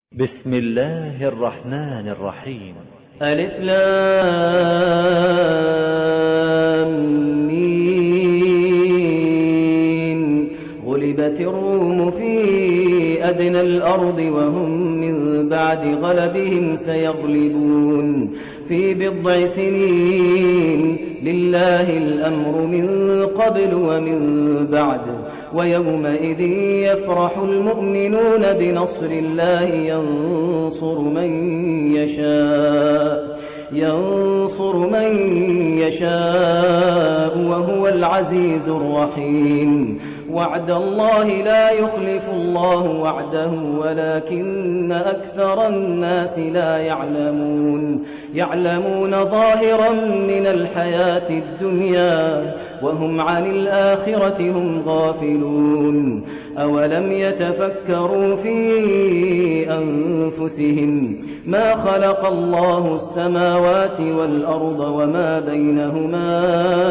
بسم الله الرحمن الرحيم. ألف لام ميم. غلبت الروم في أدنى الأرض وهم من بعد غلبهم سيغلبون في بضع سنين. لله الأمر من قبل ومن بعد، ويومئذ يفرح المؤمنون بنصر الله ينصر من يشاء وهو العزيز الرحيم. وعد الله لا يخلف الله وعده ولكن أكثر الناس لا يعلمون ظاهرا من الحياة الدنيا وهم عن الآخرة هم غافلون. أولم يتفكروا في أنفسهم ما خلق الله السماوات والأرض وما بينهما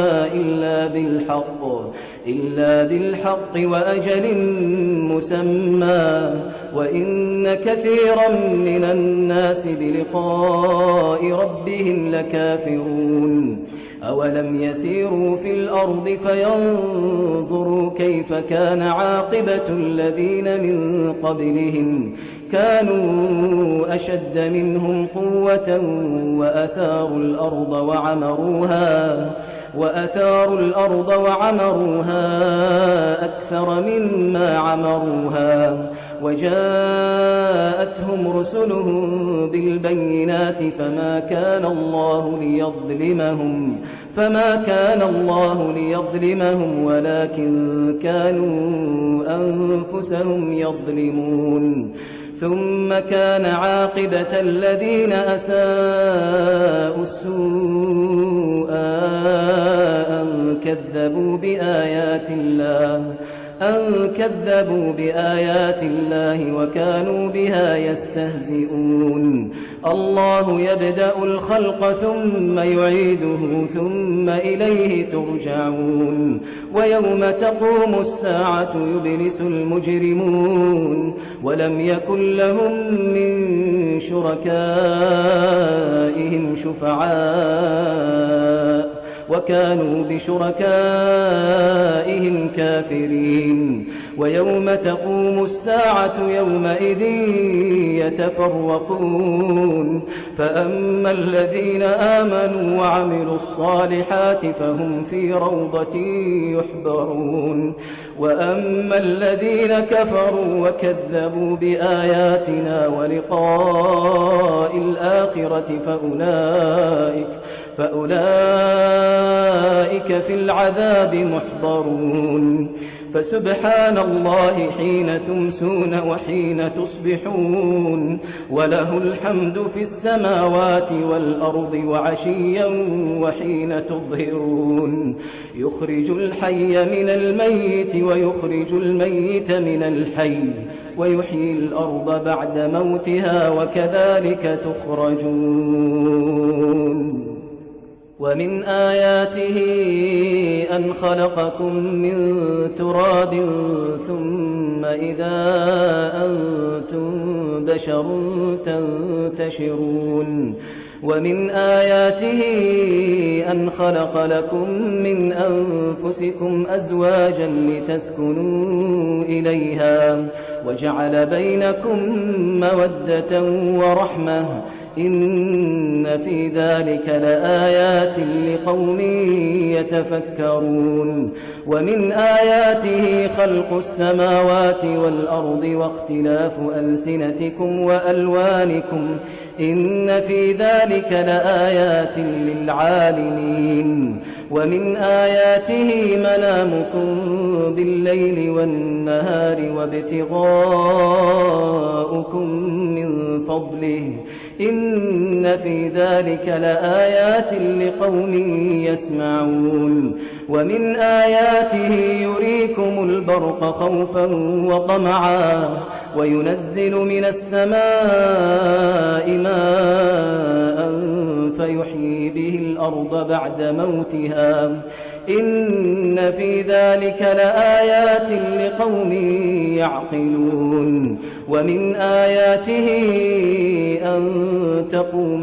إلا بالحق وأجل مسمى، وإن كثيرا من الناس بلقاء ربهم لكافرون. أولم يسيروا في الأرض فينظروا كيف كان عاقبة الذين من قبلهم، كانوا أشد منهم قوة وأثاروا الأرض وعمروها أكثر مما عمروها، وجاءتهم رسلهم بالبينات فما كان الله ليظلمهم ولكن كانوا أنفسهم يظلمون. ثم كان عاقبة الذين أساءوا السوء أن كذبوا بآيات الله وكانوا بها يستهزئون. الله يبدأ الخلق ثم يعيده ثم إليه ترجعون. ويوم تقوم الساعة يبلس المجرمون ولم يكن لهم من شركائهم شفعاء وكانوا بشركائهم كافرين. ويوم تقوم الساعة يومئذ يتفرقون، فأما الذين آمنوا وعملوا الصالحات فهم في روضة يحبرون، وأما الذين كفروا وكذبوا بآياتنا ولقاء الآخرة فأولئك في العذاب محضرون. فسبحان الله حين تمسون وحين تصبحون، وله الحمد في السماوات والأرض وعشيا وحين تظهرون. يخرج الحي من الميت ويخرج الميت من الحي ويحيي الأرض بعد موتها وكذلك تخرجون. ومن آياته أن خلقكم من تراب ثم إذا أنتم بشر تنتشرون. ومن آياته أن خلق لكم من أنفسكم أزواجا لتسكنوا إليها وجعل بينكم مودة ورحمة، إن في ذلك لآيات لقوم يتفكرون. ومن آياته خلق السماوات والأرض واختلاف ألسنتكم وألوانكم، إن في ذلك لآيات للعالمين. ومن آياته منامكم بالليل والنهار وابتغاؤكم من فضله، إن في ذلك لآيات لقوم يسمعون. ومن آياته يريكم البرق خوفا وطمعا وينزل من السماء ماء فيحيي به الأرض بعد موتها، إن في ذلك لآيات لقوم يعقلون ومن آياته أن تقوم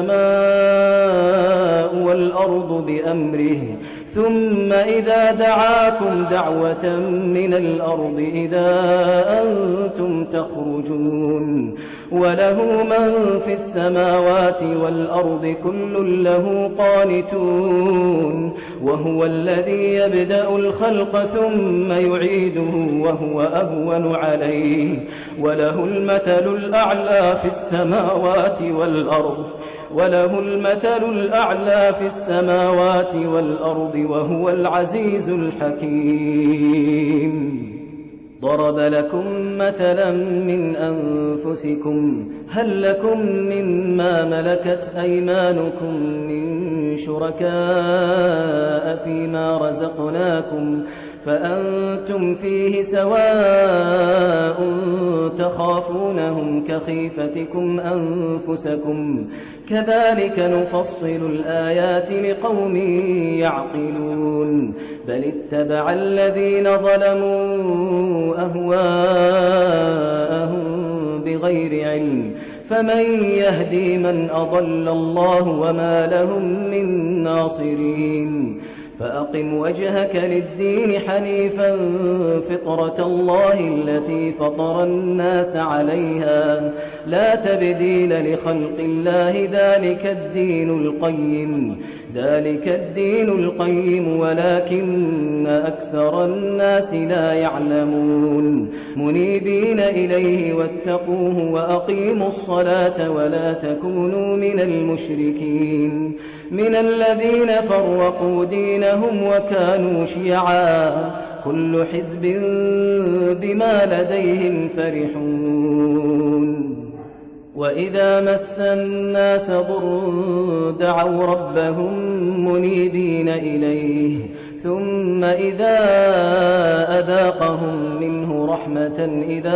السماء والأرض بأمره ثم إذا دعاكم دعوة من الأرض إذا أنتم تخرجون وله من في السماوات والأرض كل له قانتون وهو الذي يبدأ الخلق ثم يعيده وهو أهون عليه وله المثل الأعلى في السماوات والأرض وهو العزيز الحكيم ضرب لكم مثلا من أنفسكم هل لكم مما ملكت أيمانكم من شركاء فيما رزقناكم فأنتم فيه سواء تخافونهم كخيفتكم أنفسكم كذلك نفصل الآيات لقوم يعقلون بل اتبع الذين ظلموا أهواءهم بغير علم فمن يهدي من أضل الله وما لهم من ناصرين فأقم وجهك للدين حنيفا فطرة الله التي فطر الناس عليها لا تبديل لخلق الله ذلك الدين القيم ولكن أكثر الناس لا يعلمون منيبين إليه واتقوه وأقيموا الصلاة ولا تكونوا من المشركين من الذين فرقوا دينهم وكانوا شيعا كل حزب بما لديهم فرحون وإذا مس الناس ضر دعوا ربهم منيبين إليه ثم إذا أذاقهم منه رحمة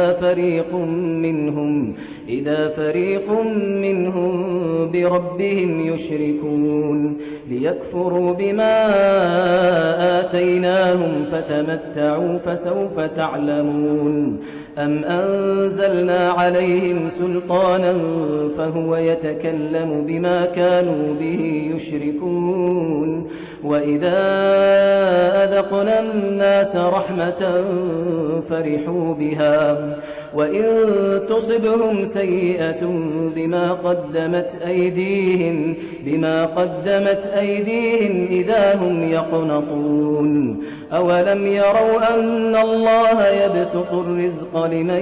إذا فريق منهم بربهم يشركون ليكفروا بما آتيناهم فتمتعوا فسوف تعلمون أم أنزلنا عليهم سلطانا فهو يتكلم بما كانوا به يشركون وإذا أذقنا الناس رحمة فرحوا بها وإن تصبهم سيئة بما قدمت أيديهم إذا هم يقنطون أولم يروا أن الله يبسط الرزق لمن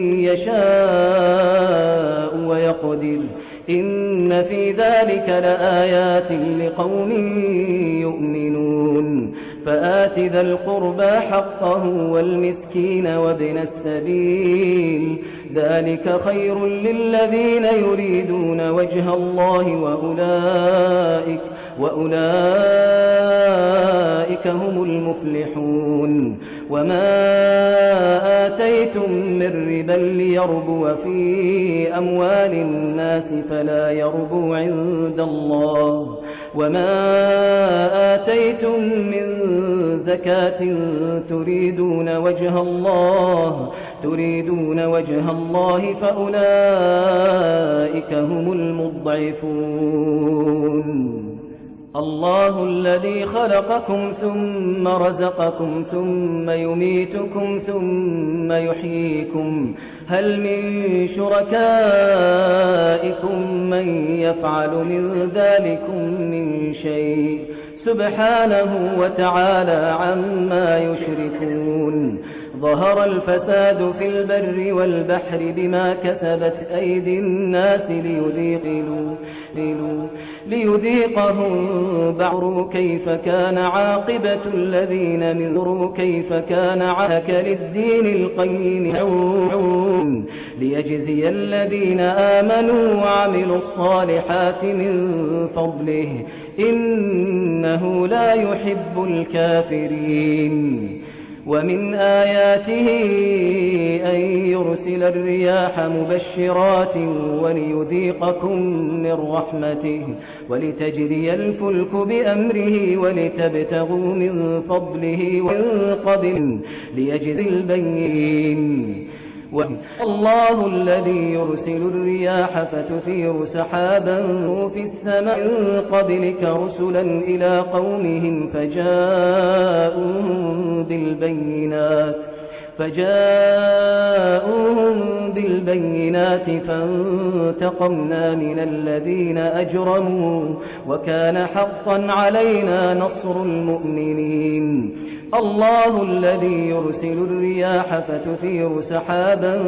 يشاء ويقدر إن في ذلك لآيات لقوم يؤمنون فآت ذا القربى حقه والمسكين وابن السبيل ذلك خير للذين يريدون وجه الله وأولئك هم المفلحون وما آتيتم من ربا ليربو في أموال الناس فلا يربو عند الله وما آتيتم من زكاة تريدون وجه الله فأولئك هم المضعفون الله الذي خلقكم ثم رزقكم ثم يميتكم ثم يحييكم هل من شركائكم من يفعل من ذلكم من شيء سبحانه وتعالى عما يشركون ظهر الفساد في البر والبحر بما كسبت أيدي الناس ليذيقهم بعض كيف كان عاقبة الذين من كيف كان عاك للدين القيم ليجزي الذين آمنوا وعملوا الصالحات من فضله إنه لا يحب الكافرين ومن آياته أن يرسل الرياح مبشرات وليذيقكم من رحمته ولتجري الفلك بأمره ولتبتغوا من فضله ومن قبل ليجزي البين الله الذي يرسل الرياح فتثير سحابا في السماء من قبلك رسلا إلى قومهم فجاءوهم بالبينات فانتقمنا من الذين أجرموا وكان حقا علينا نصر المؤمنين الله الذي يرسل الرياح فتثير سحابا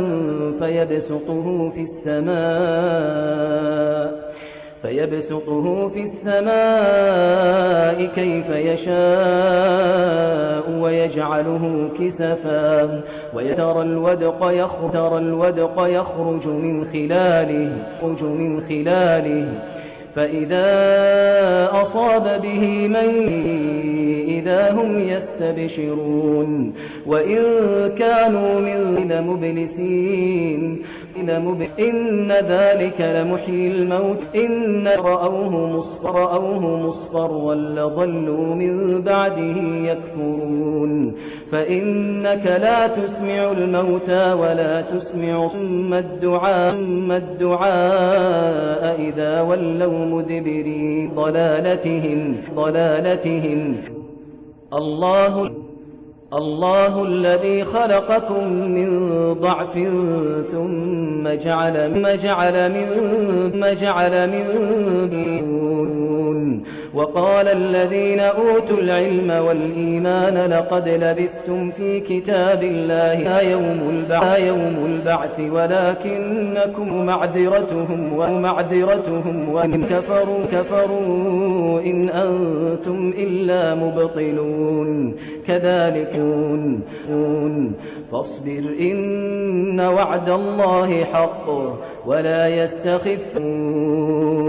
فيبسطه في السماء كيف يشاء ويجعله كسفا وترى الودق يخرج من خلاله فإذا أصاب به من إذا هم يستبشرون وإن كانوا من مبلسين إن ذلك لمحيي الموت إن رأوه مصفرا لظلوا من بعده يكفرون فإنك لا تسمع الموتى ولا تسمع صم الدعاء إذا ولوا مدبرين ضلالتهم الله الذي خلقكم من ضعف ثم جعل من وقال الذين أوتوا العلم والإيمان لقد لبثتم في كتاب الله يوم البعث ولكنكم معذرتهم وإن كفروا إن أنتم إلا مبطلون كذلك فاصبر إن وعد الله حق ولا يستخفون